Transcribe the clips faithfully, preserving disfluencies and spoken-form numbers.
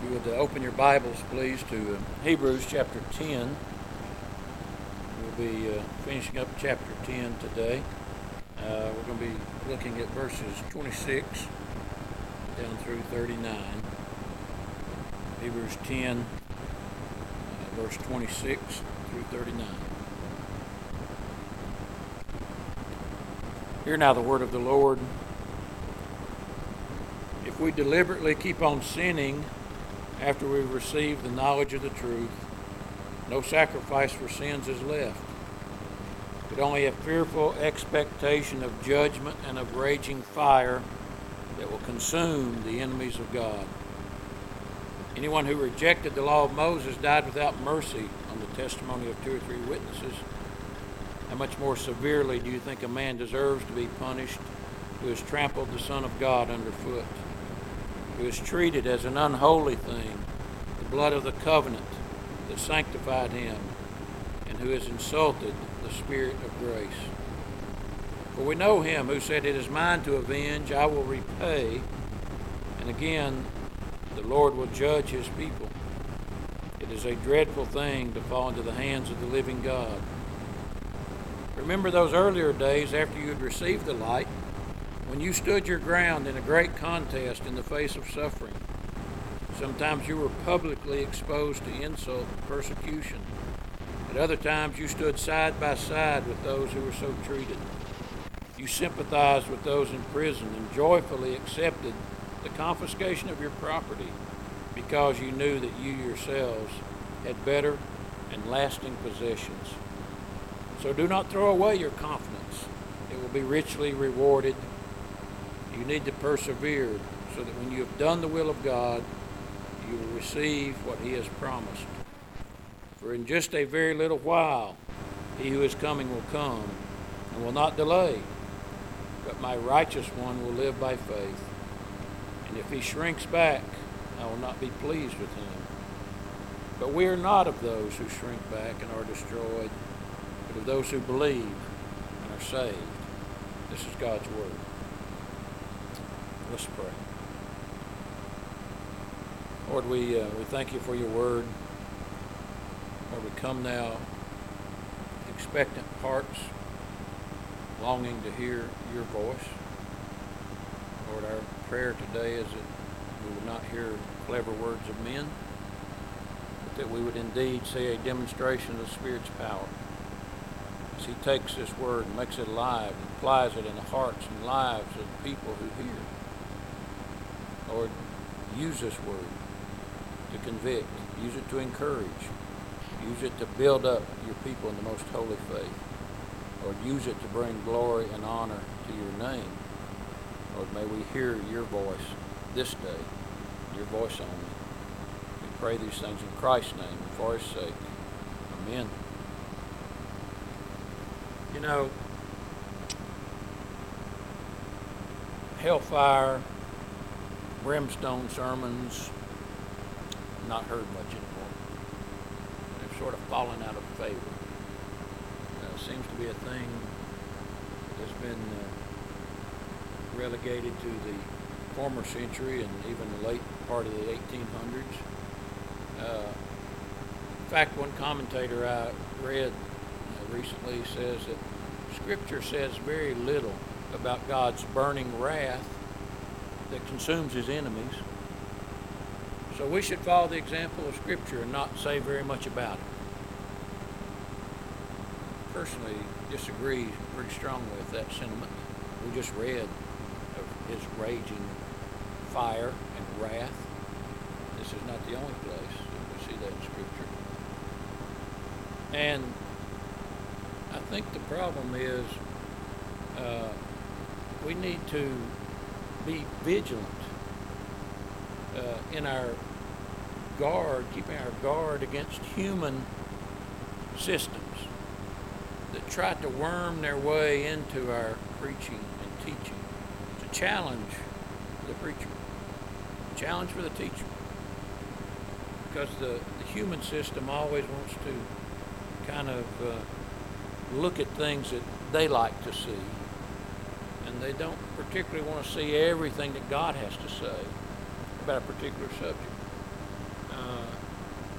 You would uh, open your Bibles, please, to uh, Hebrews chapter ten. We'll be uh, finishing up chapter ten today. Uh, we're going to be looking at verses twenty-six down through thirty-nine. Hebrews ten, uh, verse twenty-six through thirty-nine. Hear now the word of the Lord. If we deliberately keep on sinning after we've received the knowledge of the truth, no sacrifice for sins is left, but only a fearful expectation of judgment and of raging fire that will consume the enemies of God. Anyone who rejected the law of Moses died without mercy on the testimony of two or three witnesses. How much more severely do you think a man deserves to be punished who has trampled the Son of God underfoot, who has treated as an unholy thing the blood of the covenant that sanctified him, and who has insulted the Spirit of grace? For we know him who said, "It is mine to avenge, I will repay." And again, the Lord will judge his people. It is a dreadful thing to fall into the hands of the living God. Remember those earlier days after you had received the light, when you stood your ground in a great contest in the face of suffering. Sometimes you were publicly exposed to insult and persecution. At other times you stood side by side with those who were so treated. You sympathized with those in prison and joyfully accepted the confiscation of your property because you knew that you yourselves had better and lasting possessions. So do not throw away your confidence. It will be richly rewarded. You need to persevere so that when you have done the will of God, you will receive what he has promised. For in just a very little while, he who is coming will come and will not delay. But my righteous one will live by faith. And if he shrinks back, I will not be pleased with him. But we are not of those who shrink back and are destroyed, but of those who believe and are saved. This is God's word. Let's pray. Lord, we uh, we thank you for your word. Lord, we come now expectant hearts, longing to hear your voice. Lord, our prayer today is that we would not hear clever words of men, but that we would indeed see a demonstration of the Spirit's power as he takes this word and makes it alive and applies it in the hearts and lives of the people who hear. Lord, use this word to convict, use it to encourage, use it to build up your people in the most holy faith. Lord, use it to bring glory and honor to your name. Lord, may we hear your voice this day, your voice only. We pray these things in Christ's name and for his sake. Amen. You know, hellfire, brimstone sermons, not heard much anymore. They've sort of fallen out of favor. Uh, seems to be a thing that's been uh, relegated to the former century and even the late part of the eighteen hundreds. Uh, in fact, one commentator I read uh, recently says that Scripture says very little about God's burning wrath that consumes his enemies. So we should follow the example of Scripture and not say very much about it. Personally, disagree pretty strongly with that sentiment. We just read of his raging fire and wrath. This is not the only place that we see that in Scripture. And I think the problem is uh, we need to be vigilant uh, in our guard, keeping our guard against human systems that try to worm their way into our preaching and teaching. It's a challenge for the preacher, a challenge for the teacher, because the, the human system always wants to kind of uh, look at things that they like to see, and they don't particularly want to see everything that God has to say about a particular subject.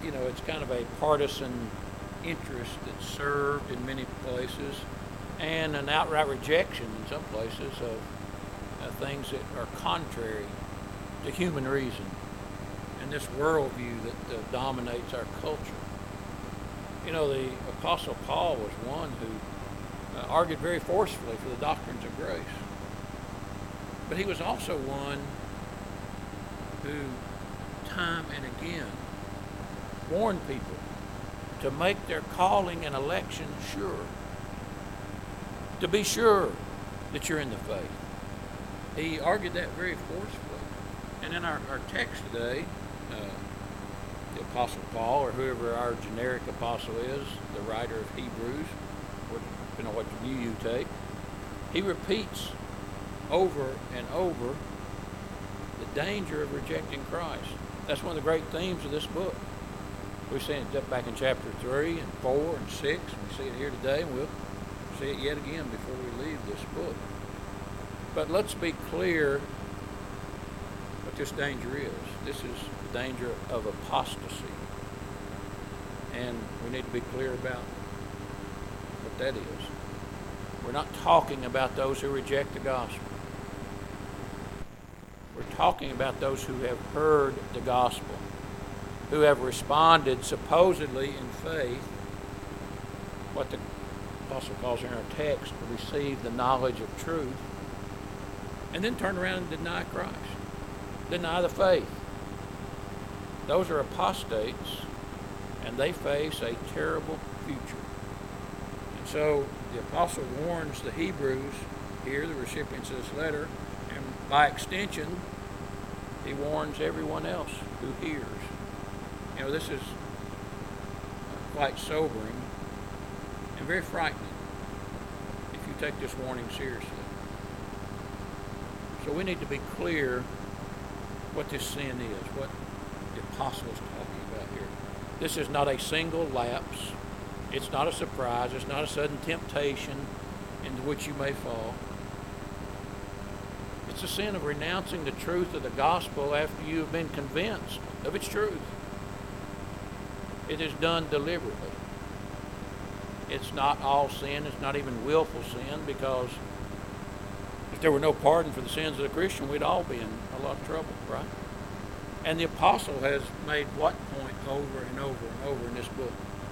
you know, it's kind of a partisan interest that's served in many places, and an outright rejection in some places of uh, things that are contrary to human reason and this worldview that uh, dominates our culture. You know, the Apostle Paul was one who uh, argued very forcefully for the doctrines of grace. But he was also one who, time and again, warned people to make their calling and election sure. To be sure that you're in the faith. He argued that very forcefully. And in our, our text today, uh, the Apostle Paul, or whoever our generic apostle is, the writer of Hebrews, depending on what view you take, he repeats over and over the danger of rejecting Christ. That's one of the great themes of this book. We've seen it back in chapter three and four and six, and we see it here today, and we'll see it yet again before we leave this book. But let's be clear what this danger is. This is the danger of apostasy. And we need to be clear about what that is. We're not talking about those who reject the gospel. We're talking about those who have heard the gospel, who have responded supposedly in faith, what the Apostle calls in our text, to receive the knowledge of truth, and then turn around and deny Christ, deny the faith. Those are apostates, and they face a terrible future. And so the apostle warns the Hebrews here, the recipients of this letter, and by extension, he warns everyone else who hears. You know, this is quite sobering and very frightening if you take this warning seriously. So we need to be clear what this sin is, what the apostle is talking about here. This is not a single lapse. It's not a surprise. It's not a sudden temptation into which you may fall. It's a sin of renouncing the truth of the gospel after you have been convinced of its truth. It is done deliberately. It's not all sin. It's not even willful sin, because if there were no pardon for the sins of the Christian, we'd all be in a lot of trouble, right? And the apostle has made what point over and over and over in this book?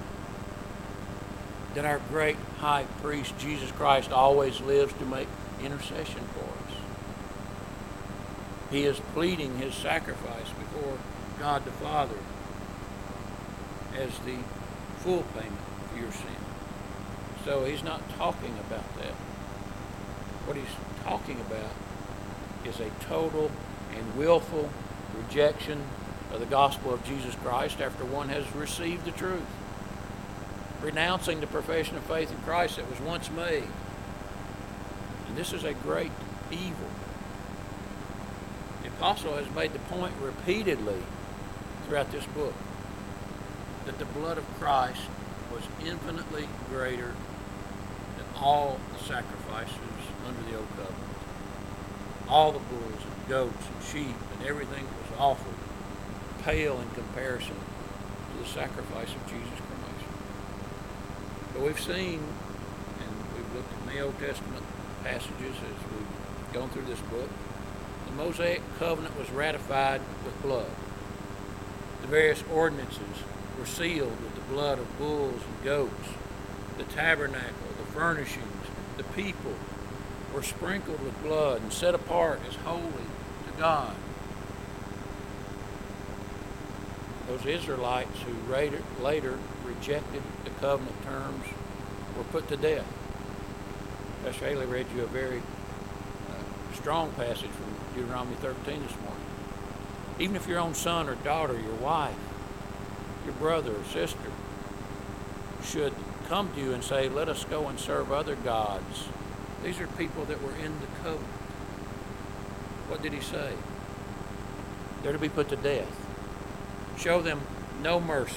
That our great high priest, Jesus Christ, always lives to make intercession for us. He is pleading his sacrifice before God the Father as the full payment for your sin. So he's not talking about that. What he's talking about is a total and willful rejection of the gospel of Jesus Christ after one has received the truth. Renouncing the profession of faith in Christ that was once made. And this is a great evil. The apostle has made the point repeatedly throughout this book that the blood of Christ was infinitely greater than all the sacrifices under the old covenant. All the bulls and goats and sheep and everything that was offered pale in comparison to the sacrifice of Jesus Christ. But we've seen, and we've looked at the Old Testament passages as we've gone through this book, the Mosaic covenant was ratified with blood. The various ordinances were sealed with the blood of bulls and goats. The tabernacle, the furnishings, the people were sprinkled with blood and set apart as holy to God. Those Israelites who later, later rejected the covenant terms were put to death. Pastor Haley read you a very uh, strong passage from Deuteronomy thirteen this morning. Even if your own son or daughter, your wife, your brother or sister should come to you and say, let us go and serve other gods. These are people that were in the covenant. What did he say? They're to be put to death. Show them no mercy.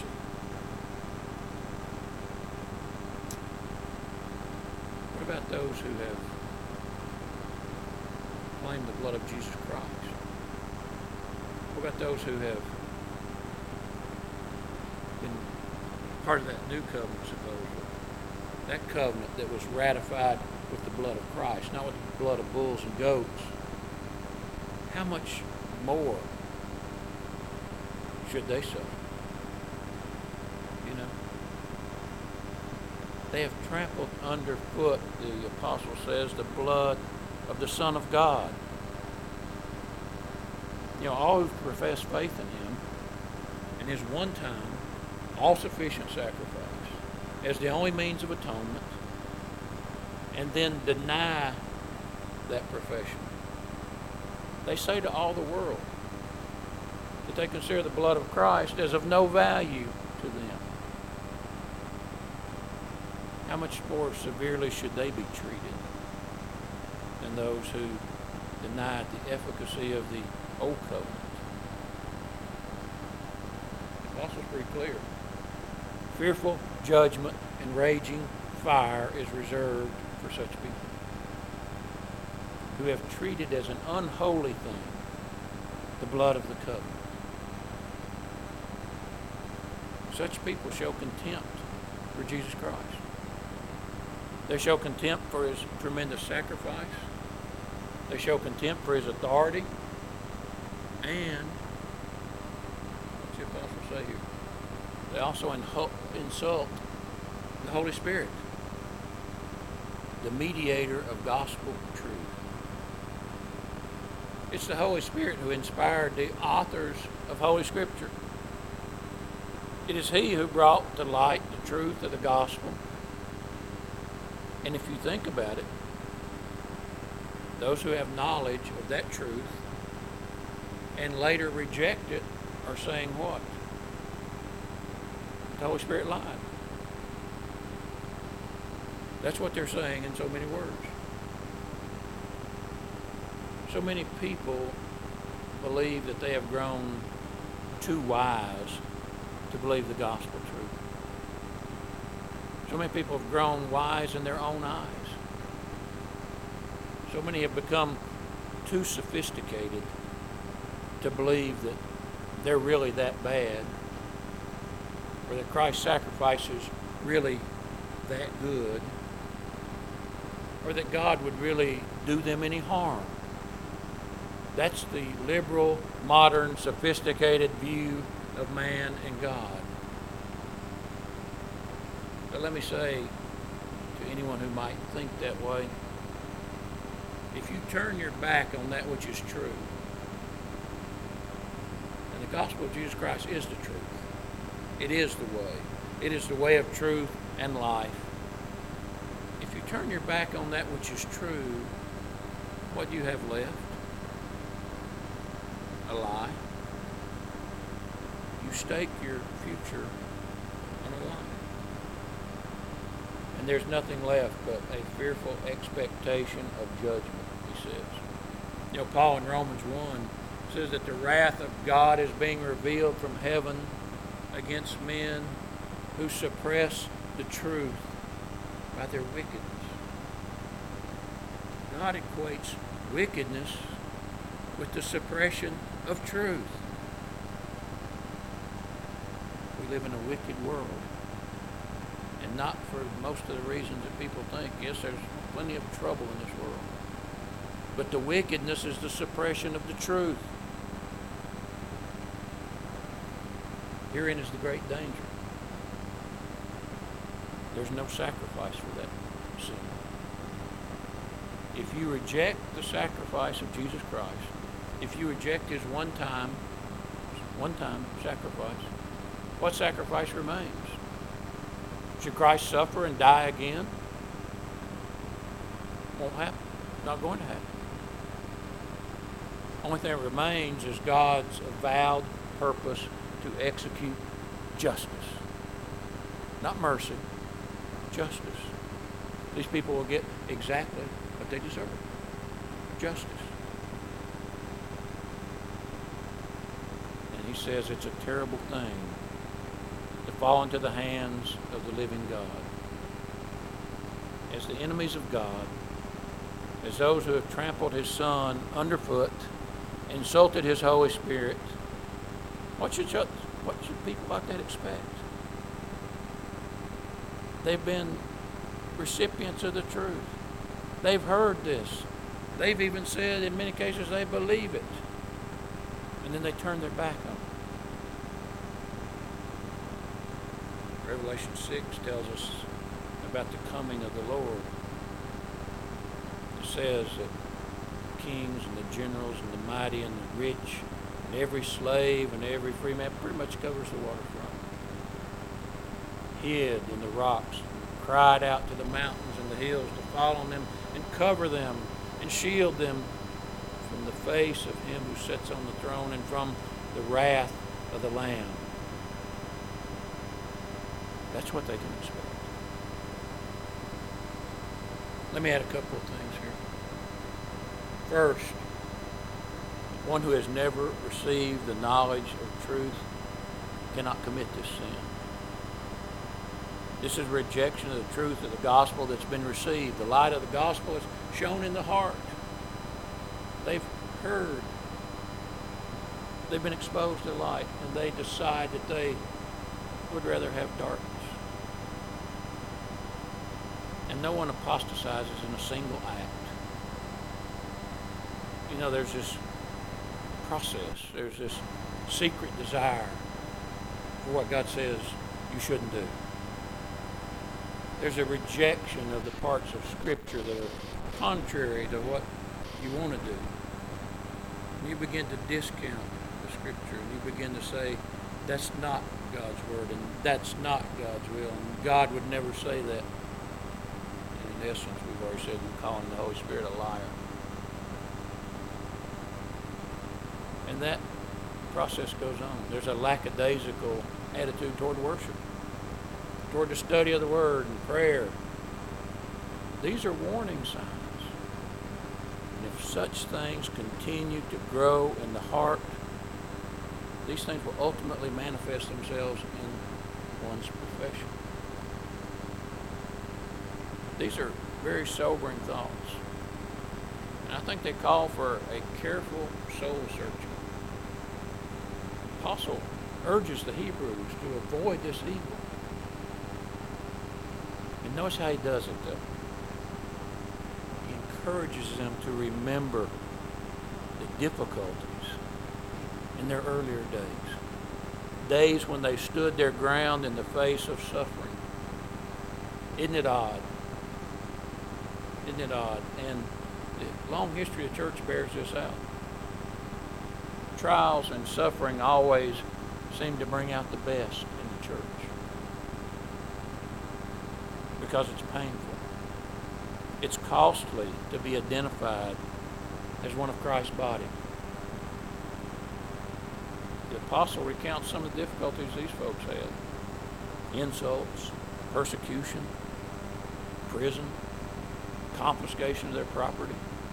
What about those who have claimed the blood of Jesus Christ? What about those who have part of that new covenant, supposedly. That covenant that was ratified with the blood of Christ, not with the blood of bulls and goats. How much more should they suffer? You know? They have trampled underfoot, the apostle says, the blood of the Son of God. You know, all who profess faith in him and his one-time, all-sufficient sacrifice as the only means of atonement, and then deny that profession. They say to all the world that they consider the blood of Christ as of no value to them. How much more severely should they be treated than those who denied the efficacy of the Old Covenant? The apostle's pretty clear. Fearful judgment and raging fire is reserved for such people who have treated as an unholy thing the blood of the covenant. Such people show contempt for Jesus Christ. They show contempt for his tremendous sacrifice. They show contempt for his authority. And, what's the apostle say here? They also insult the Holy Spirit, the mediator of gospel truth. It's the Holy Spirit who inspired the authors of Holy Scripture. It is he who brought to light the truth of the gospel. And if you think about it, those who have knowledge of that truth and later reject it are saying what? The Holy Spirit lied. That's what they're saying in so many words. So many people believe that they have grown too wise to believe the gospel truth. So many people have grown wise in their own eyes. So many have become too sophisticated to believe that they're really that bad, or that Christ's sacrifice is really that good, or that God would really do them any harm. That's the liberal, modern, sophisticated view of man and God. But let me say to anyone who might think that way, if you turn your back on that which is true, and the gospel of Jesus Christ is the truth, it is the way, it is the way of truth and life. If you turn your back on that which is true, what do you have left? A lie. You stake your future on a lie. And there's nothing left but a fearful expectation of judgment, he says. You know, Paul in Romans one says that the wrath of God is being revealed from heaven against men who suppress the truth by their wickedness. God equates wickedness with the suppression of truth. We live in a wicked world. And not for most of the reasons that people think. Yes, there's plenty of trouble in this world. But the wickedness is the suppression of the truth. Herein is the great danger. There's no sacrifice for that sin. If you reject the sacrifice of Jesus Christ, if you reject his one-time, one-time sacrifice, what sacrifice remains? Should Christ suffer and die again? Won't happen. Not going to happen. Only thing that remains is God's avowed purpose to execute justice. Not mercy, justice. These people will get exactly what they deserve. Justice. And he says it's a terrible thing to fall into the hands of the living God. As the enemies of God, as those who have trampled his Son underfoot, insulted his Holy Spirit, what should, what should people like that expect? They've been recipients of the truth. They've heard this. They've even said in many cases they believe it. And then they turn their back on it. Revelation six tells us about the coming of the Lord. It says that the kings and the generals and the mighty and the rich and every slave and every free man, pretty much covers the waterfront, hid in the rocks, cried out to the mountains and the hills to fall on them and cover them and shield them from the face of him who sits on the throne and from the wrath of the Lamb. That's what they can expect. Let me add a couple of things here. First, one who has never received the knowledge of truth cannot commit this sin. This is rejection of the truth of the gospel that's been received. The light of the gospel is shown in the heart. They've heard. They've been exposed to light, and they decide that they would rather have darkness. And no one apostatizes in a single act. You know, there's this process. There's this secret desire for what God says you shouldn't do. There's a rejection of the parts of Scripture that are contrary to what you want to do. And you begin to discount the Scripture, and you begin to say, that's not God's Word, and that's not God's will, and God would never say that. And in essence, we've already said we're calling the Holy Spirit a liar. And that process goes on. There's a lackadaisical attitude toward worship, toward the study of the Word and prayer. These are warning signs. And if such things continue to grow in the heart, these things will ultimately manifest themselves in one's profession. These are very sobering thoughts. And I think they call for a careful soul searching. The apostle urges the Hebrews to avoid this evil. And notice how he does it, though. He encourages them to remember the difficulties in their earlier days. Days when they stood their ground in the face of suffering. Isn't it odd? Isn't it odd? And the long history of the church bears this out. Trials and suffering always seem to bring out the best in the church. Because it's painful. It's costly to be identified as one of Christ's body. The apostle recounts some of the difficulties these folks had. Insults, persecution, prison, confiscation of their property.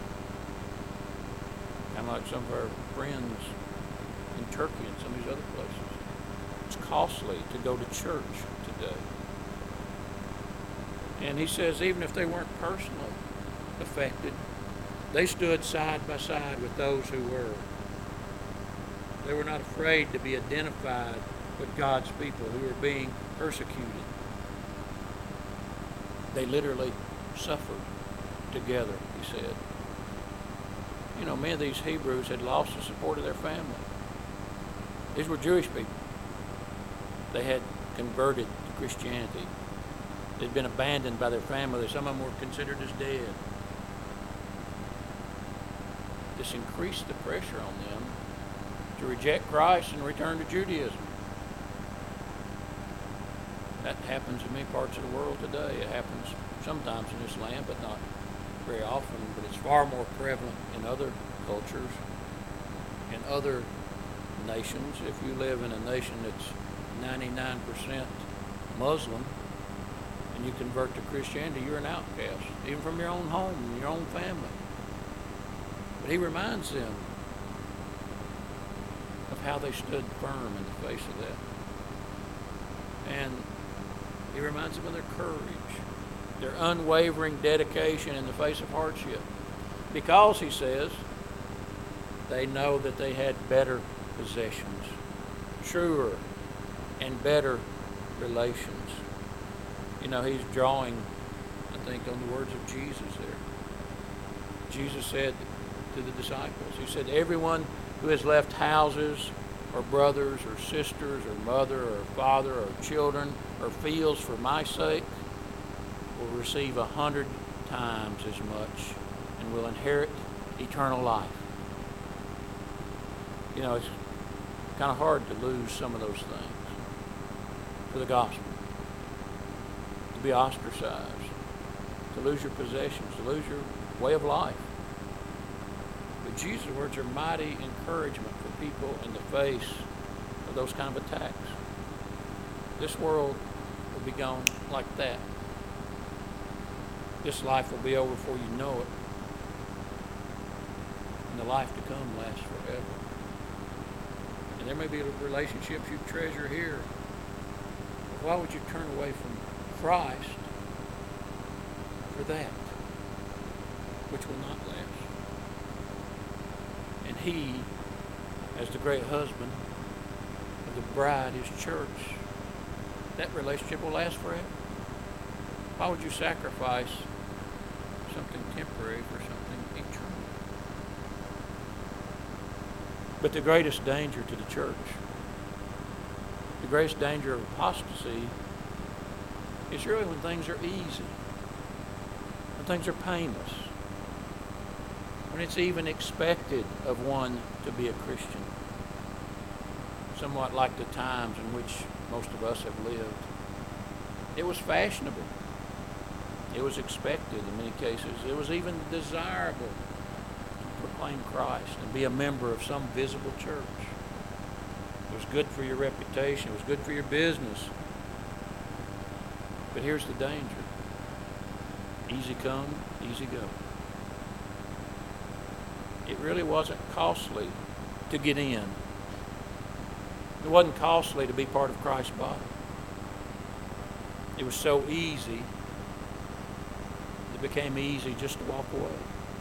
Kind of like some of our friends in Turkey and some of these other places. It's costly to go to church today. And he says even if they weren't personally affected, they stood side by side with those who were. They were not afraid to be identified with God's people who were being persecuted. They literally suffered together, he said. You know, many of these Hebrews had lost the support of their family. These were Jewish people. They had converted to Christianity. They'd been abandoned by their family. Some of them were considered as dead. This increased the pressure on them to reject Christ and return to Judaism. That happens in many parts of the world today. It happens sometimes in this land, but not very often. But it's far more prevalent in other cultures, in other nations. If you live in a nation that's ninety-nine percent Muslim and you convert to Christianity, you're an outcast, even from your own home and your own family. But he reminds them of how they stood firm in the face of that. And he reminds them of their courage, their unwavering dedication in the face of hardship. Because, he says, they know that they had better possessions, truer and better relations You know, he's drawing, I think, on the words of Jesus there. Jesus said to the disciples, he said, everyone who has left houses or brothers or sisters or mother or father or children or fields for my sake will receive a hundred times as much and will inherit eternal life. You know, it's kind of hard to lose some of those things for the gospel. To be ostracized, to lose your possessions, to lose your way of life. But Jesus' words are mighty encouragement for people in the face of those kind of attacks. This world will be gone like that. This life will be over before you know it. And the life to come lasts forever. And there may be relationships you treasure here. But why would you turn away from Christ for that, which will not last? And he, as the great husband of the bride, his church, that relationship will last forever. Why would you sacrifice something temporary for something eternal? But the greatest danger to the church, the greatest danger of apostasy, is really when things are easy, when things are painless, when it's even expected of one to be a Christian. Somewhat like the times in which most of us have lived. It was fashionable. It was expected in many cases. It was even desirable to proclaim Christ and be a member of some visible church. It was good for your reputation. It was good for your business. But here's the danger. Easy come, easy go. It really wasn't costly to get in. It wasn't costly to be part of Christ's body. It was so easy, it became easy just to walk away.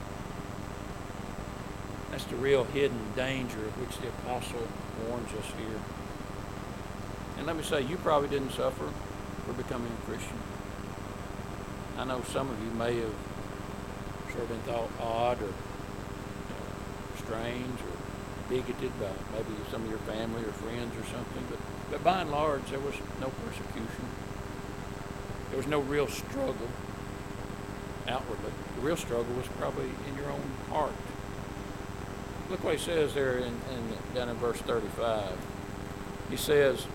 That's the real hidden danger of which the apostle warns us here. And let me say, you probably didn't suffer for becoming a Christian. I know some of you may have sort of been thought odd or you know, strange or bigoted by maybe some of your family or friends or something, but, but by and large there was no persecution. There was no real struggle outwardly. The real struggle was probably in your own heart. Look what he says there in, in, down in verse thirty-five. He says,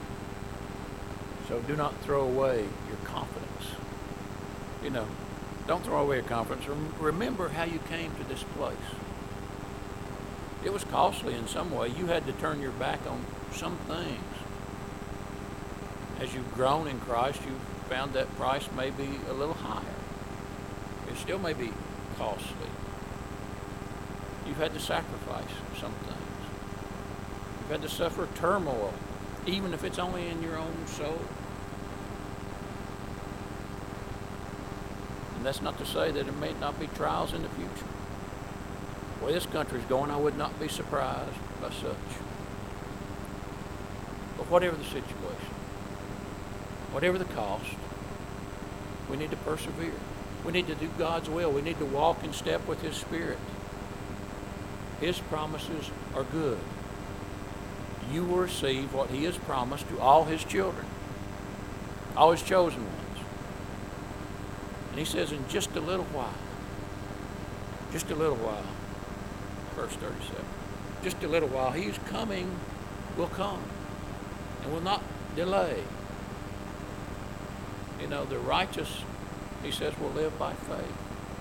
so do not throw away your confidence. You know, don't throw away your confidence. Remember how you came to this place. It was costly in some way. You had to turn your back on some things. As you've grown in Christ, you've found that price may be a little higher. It still may be costly. You've had to sacrifice some things. You've had to suffer turmoil, even if it's only in your own soul. And that's not to say that there may not be trials in the future. The way this country's going, I would not be surprised by such. But whatever the situation, whatever the cost, we need to persevere. We need to do God's will. We need to walk in step with His Spirit. His promises are good. You will receive what He has promised to all His children, all His chosen ones. And He says, in just a little while, just a little while, verse thirty-seven, just a little while, He who's coming will come and will not delay. You know, the righteous, He says, will live by faith.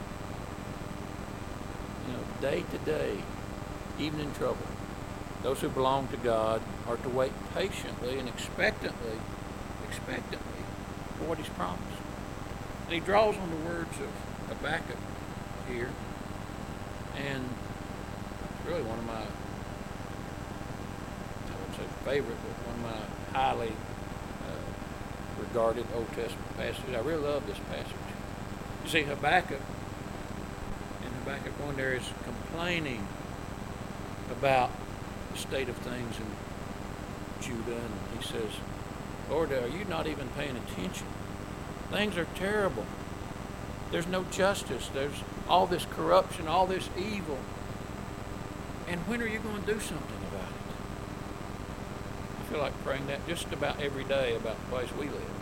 You know, day to day, even in trouble. Those who belong to God are to wait patiently and expectantly, expectantly for what He's promised. And He draws on the words of Habakkuk here. And it's really one of my, I wouldn't say favorite, but one of my highly uh, regarded Old Testament passages. I really love this passage. You see, Habakkuk, in Habakkuk one there is complaining about the state of things in Judah, and he says, Lord, are you not even paying attention? Things are terrible. There's no justice. There's all this corruption, all this evil. And when are you going to do something about it? I feel like praying that just about every day about the place we live.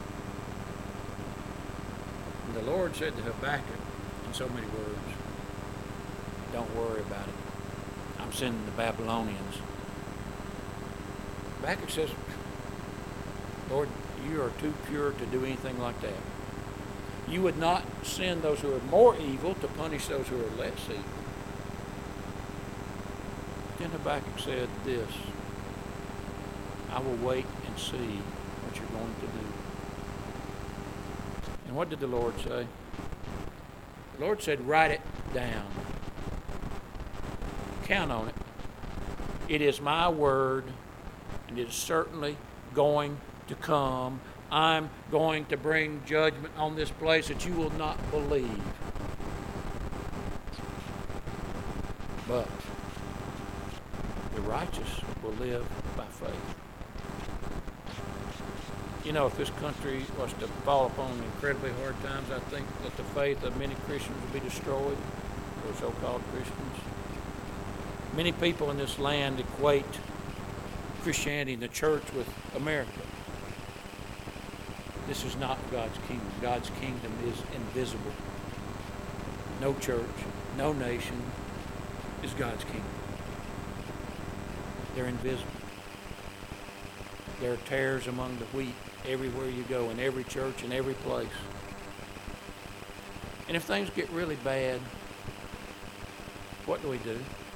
And the Lord said to Habakkuk in so many words, don't worry about it. I'm sending the Babylonians. Habakkuk says, Lord, you are too pure to do anything like that. You would not send those who are more evil to punish those who are less evil. Then Habakkuk said this, I will wait and see what you're going to do. And what did the Lord say? The Lord said, write it down. Count on it. It is my word, and it is certainly going to come. I'm going to bring judgment on this place that you will not believe. But the righteous will live by faith. You know, if this country was to fall upon incredibly hard times, I think that the faith of many Christians would be destroyed, or so-called Christians. Many people in this land equate Christianity and the church with America. This is not God's kingdom. God's kingdom is invisible. No church, no nation is God's kingdom. They're invisible. There are tares among the wheat everywhere you go, in every church, in every place. And if things get really bad, what do we do?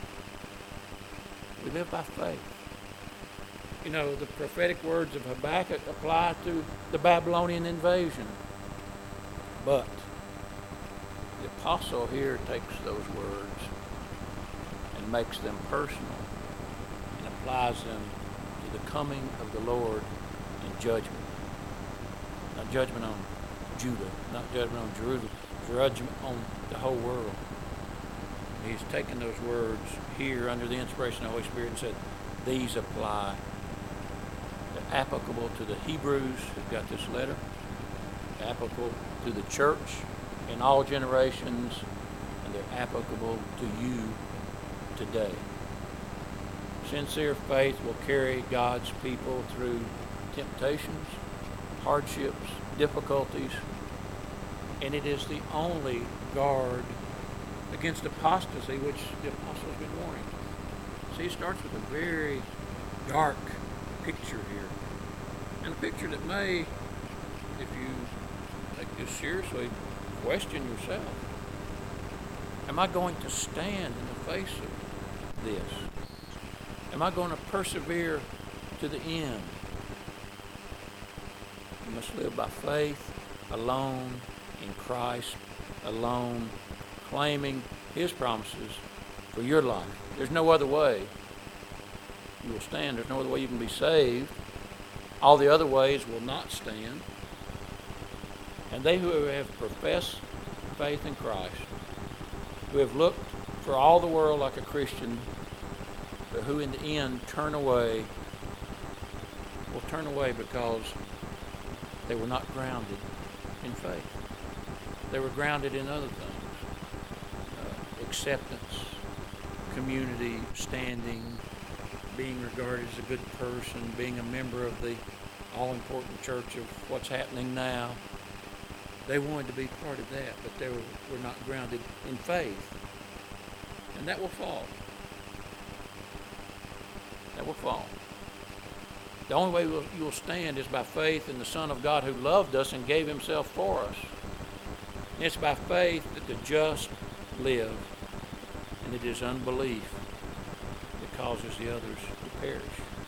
We live by faith. You know, the prophetic words of Habakkuk apply to the Babylonian invasion. But the apostle here takes those words and makes them personal and applies them to the coming of the Lord and judgment. Not judgment on Judah, not judgment on Jerusalem, judgment on the whole world. He's taken those words here under the inspiration of the Holy Spirit and said, these apply. They're applicable to the Hebrews who got this letter, applicable to the church in all generations, and they're applicable to you today. Sincere faith will carry God's people through temptations, hardships, difficulties, and it is the only guard against apostasy, which the apostle has been warning. See, it starts with a very dark picture here, and a picture that may, if you take this seriously, question yourself. Am I going to stand in the face of this? Am I going to persevere to the end? You must live by faith alone, in Christ alone, claiming His promises for your life. There's no other way you will stand. There's no other way you can be saved. All the other ways will not stand. And they who have professed faith in Christ, who have looked for all the world like a Christian, but who in the end turn away, will turn away because they were not grounded in faith. They were grounded in other things. Uh, acceptance, community, standing, being regarded as a good person, being a member of the all-important church of what's happening now. They wanted to be part of that, but they were, were not grounded in faith. And that will fall. That will fall. The only way we'll, you will stand is by faith in the Son of God who loved us and gave Himself for us. And it's by faith that the just live, and it is unbelief that causes the others to perish.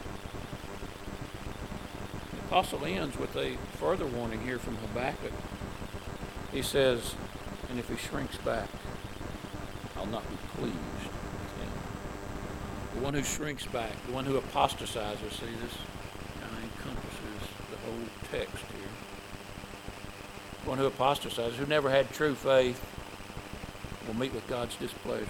The apostle ends with a further warning here from Habakkuk. He says, and if he shrinks back, I'll not be pleased with him. The one who shrinks back, the one who apostatizes, see, this kind of encompasses the whole text here. The one who apostatizes, who never had true faith, will meet with God's displeasure.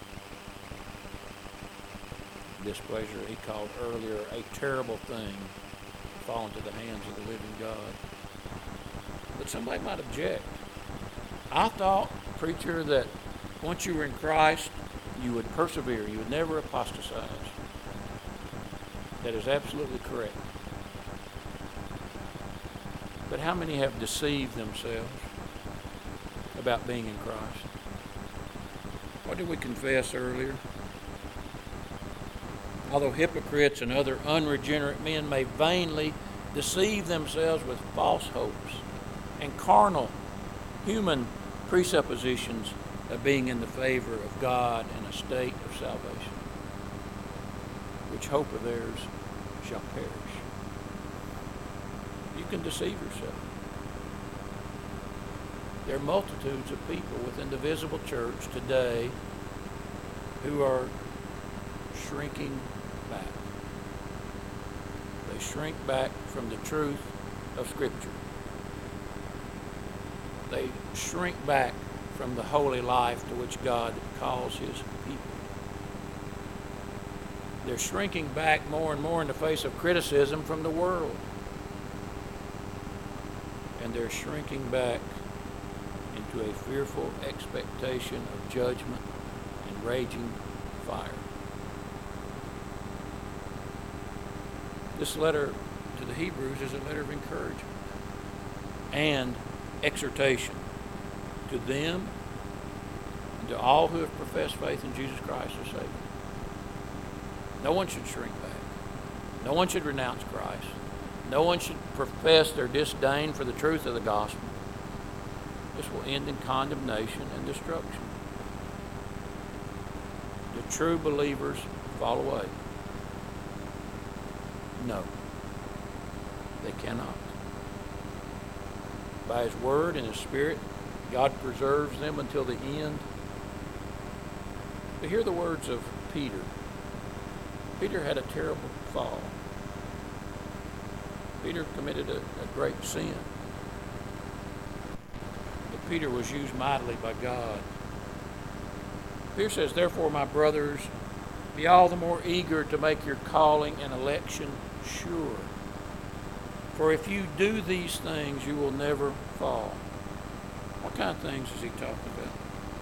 Displeasure he called earlier a terrible thing, fall into the hands of the living God. But somebody might object. I thought, preacher, that once you were in Christ, you would persevere. You would never apostatize. That is absolutely correct. But how many have deceived themselves about being in Christ? What did we confess earlier? Although hypocrites and other unregenerate men may vainly deceive themselves with false hopes and carnal, human presuppositions of being in the favor of God and a state of salvation, which hope of theirs shall perish. You can deceive yourself. There are multitudes of people within the visible church today who are shrinking back. They shrink back from the truth of Scripture. They shrink back from the holy life to which God calls His people. They're shrinking back more and more in the face of criticism from the world. And they're shrinking back into a fearful expectation of judgment and raging fire. This letter to the Hebrews is a letter of encouragement and exhortation to them and to all who have professed faith in Jesus Christ as Savior. No one should shrink back. No one should renounce Christ. No one should profess their disdain for the truth of the gospel. This will end in condemnation and destruction. Do true believers fall away? No, they cannot. By His Word and His Spirit, God preserves them until the end. But hear the words of Peter. Peter had a terrible fall. Peter committed a, a great sin. But Peter was used mightily by God. Peter says, "Therefore, my brothers, be all the more eager to make your calling and election sure. For if you do these things, you will never fall." What kind of things is he talking about?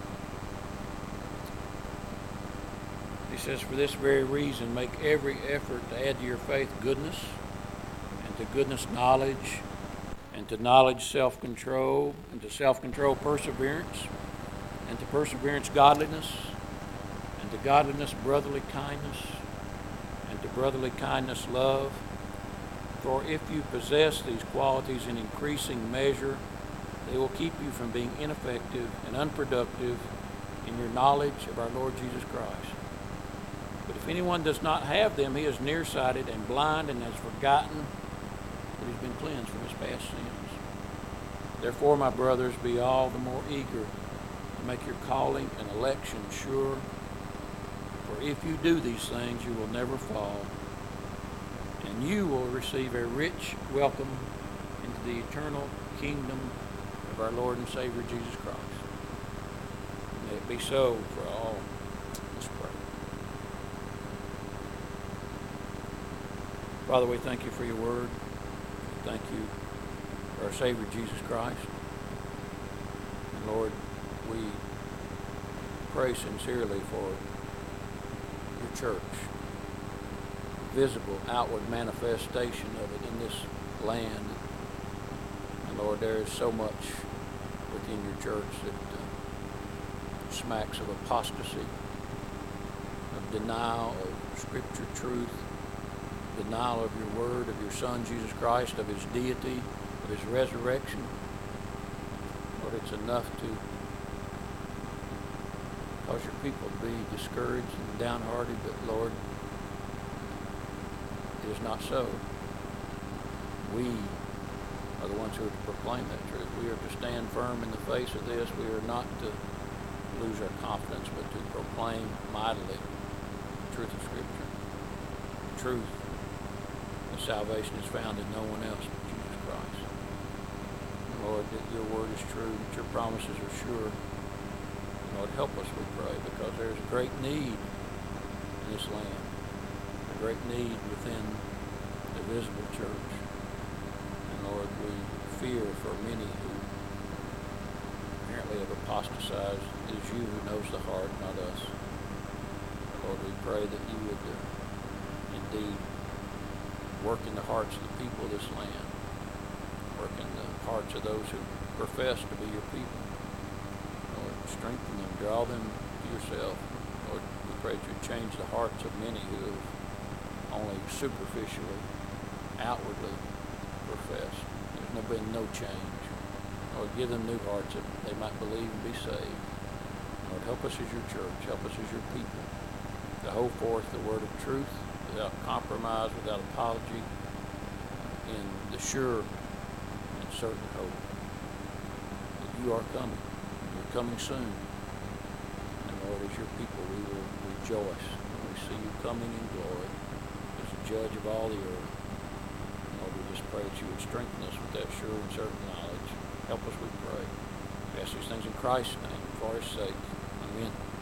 He says, "For this very reason, make every effort to add to your faith goodness, and to goodness knowledge, and to knowledge self-control, and to self-control perseverance, and to perseverance godliness, and to godliness brotherly kindness, and to brotherly kindness love. For if you possess these qualities in increasing measure, they will keep you from being ineffective and unproductive in your knowledge of our Lord Jesus Christ. But if anyone does not have them, he is nearsighted and blind and has forgotten that he's been cleansed from his past sins. Therefore, my brothers, be all the more eager to make your calling and election sure. For if you do these things, you will never fall, and you will receive a rich welcome into the eternal kingdom of our Lord and Savior Jesus Christ. May it be so for all. Let's pray. Father, we thank you for your word. Thank you for our Savior Jesus Christ. And Lord, we pray sincerely for your church, visible outward manifestation of it in this land. And Lord, there is so much within your church that uh, smacks of apostasy, of denial of Scripture truth, denial of your word, of your Son Jesus Christ, of his deity, of his resurrection. Lord, it's enough to cause your people to be discouraged and downhearted, but Lord, it is not so. We are the ones who are to proclaim that truth. We are to stand firm in the face of this. We are not to lose our confidence, but to proclaim mightily the truth of Scripture. The truth of salvation is found in no one else but Jesus Christ. Lord, that your word is true, that your promises are sure. Lord, help us, we pray, because there is a great need in this land, a great need within the visible church. And Lord, we fear for many who apparently have apostatized. It is you who knows the heart, not us. Lord, we pray that you would uh, indeed work in the hearts of the people of this land, work in the hearts of those who profess to be your people. Lord, strengthen them, draw them to yourself. Lord, we pray that you would change the hearts of many who have only superficially, outwardly professed. There's been no change. Lord, give them new hearts that they might believe and be saved. Lord, help us as your church, help us as your people to hold forth the word of truth without compromise, without apology, in the sure and certain hope that you are coming. You're coming soon. And Lord, as your people, we will rejoice when we see you coming in glory as the judge of all the earth. Lord, we just pray that you would strengthen us with that sure and certain knowledge. Help us, we pray. We ask these things in Christ's name, for his sake. Amen.